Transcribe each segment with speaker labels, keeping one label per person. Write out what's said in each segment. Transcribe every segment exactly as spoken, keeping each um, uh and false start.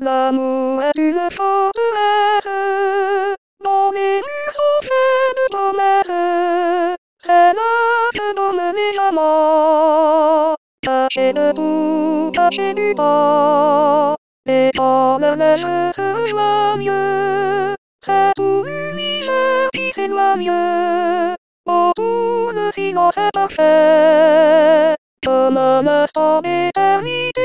Speaker 1: L'amour est une forteresse, dont les murs sont faits de promesses. C'est là que dorment les amants, cachés de tout, cachés du temps. Et quand le neige se rejoigne, c'est tout l'univers qui s'éloigne. Autour le silence est parfait, comme un instant d'éternité.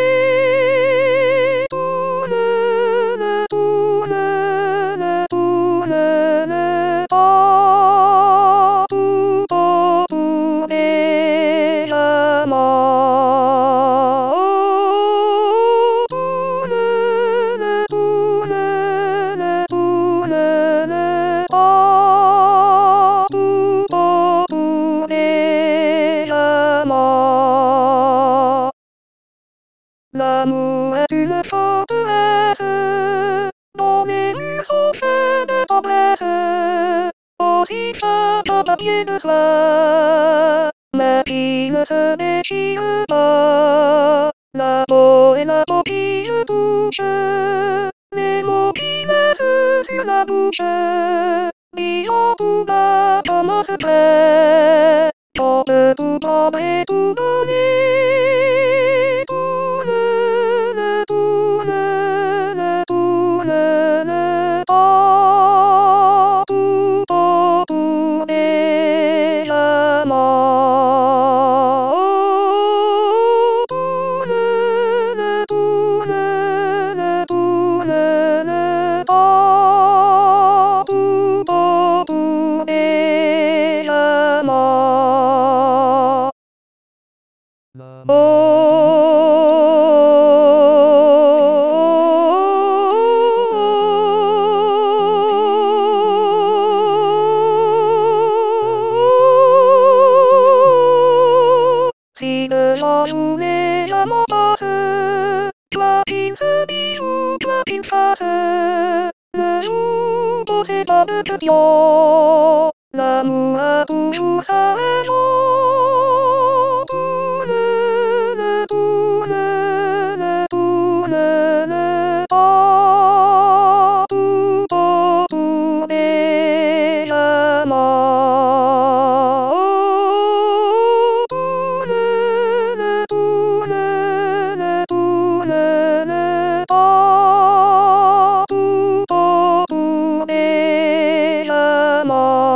Speaker 1: Tourne, le tourne, le tourne, le temps, tout autour des amants. Oh, tourne, le tourne, le tourne, le temps, tout autour des amants. L'amour est une forteresse, dont les murs sont faits de tendresse, aussi fin qu'un papier de soie, mais qui ne se déchire pas. La peau et la coquille se touchent, les mots qui naissent sur la bouche, disant tout bas comme un secret, qu'on peut tout prendre et tout donner. Tourne, le tourne, le tourne, le temps, tout autour des amants. Oh, tourne, le tourne, le tourne, le temps, tout autour des amants. Si le jour où les amants passent, quoi qu'il se dise ou quoi qu'il fasse, le jour où c'est pas de question, l'amour a toujours sa raison. Tourne, le tourne, le tourne, le temps, tout autour des amants. Oh, tourne, le tourne, le tourne, le temps, tout autour des amants.